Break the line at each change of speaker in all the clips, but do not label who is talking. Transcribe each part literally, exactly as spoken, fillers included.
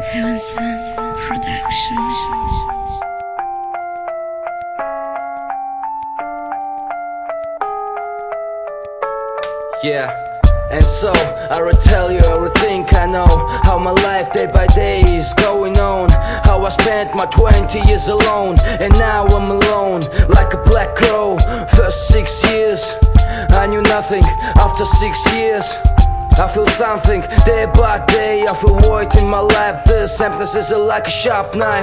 Heaven Sent Production.
Yeah, and so I will tell you everything I know, how my life day by day is going on, how I spent my twenty years alone, and now I'm alone like a black crow. First six years I knew nothing, after six years I feel something. Day by day I feel void in my life. This emptiness is like a sharp knife.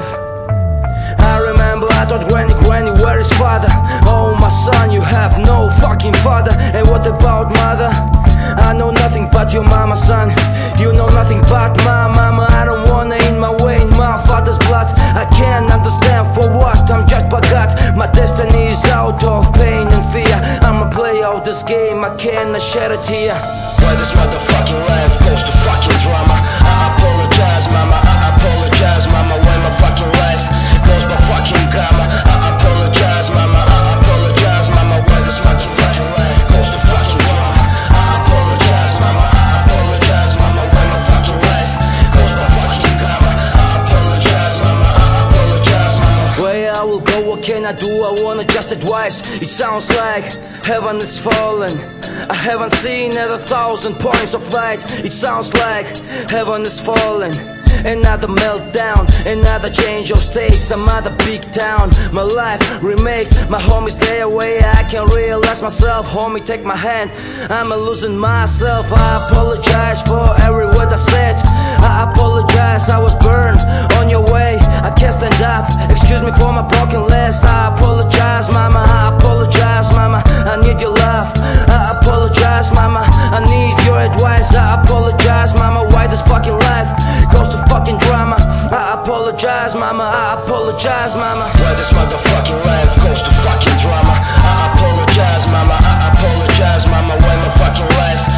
I remember I thought, granny, granny, where is father? Oh my son, you have no fucking father. And what about mother? I know nothing but your mama, son. You know nothing but my mama. I don't wanna in my way in my father's blood. I can't understand for what, I'm just forgot. My destiny is out of pain and fear. I'ma play out this game, I cannot shed a tear.
Why this motherfucking life goes to fucking drama? I apologize, mama, I apologize, mama. Why my fucking life goes by fucking gamma? I apologize, mama, I apologize, mama. Why this motherfucking life goes to fucking drama? I apologize, mama, I apologize, mama. Why my fucking life goes by fucking gamma? I apologize, mama, I apologize, mama.
Where I will go, what can I do? I wanna just advise. It sounds like heaven is fallen. I haven't seen at a thousand points of light. It sounds like heaven is fallen. Another meltdown, another change of states, another big town. My life remakes, my homies stay away. I can realize myself, homie, take my hand. I'm losing myself. I apologize for every word I said. I apologize, I was burned on your way. I can't stand up, excuse me for my broken legs. I apologize, mama, I apologize, mama. I need your love. I apologize, mama, I need your advice. I apologize, mama, why this fucking life goes to fucking drama? I apologize, mama, I apologize, mama.
Why this motherfucking life goes to fucking drama? I apologize, mama, I apologize, mama. Why my fucking life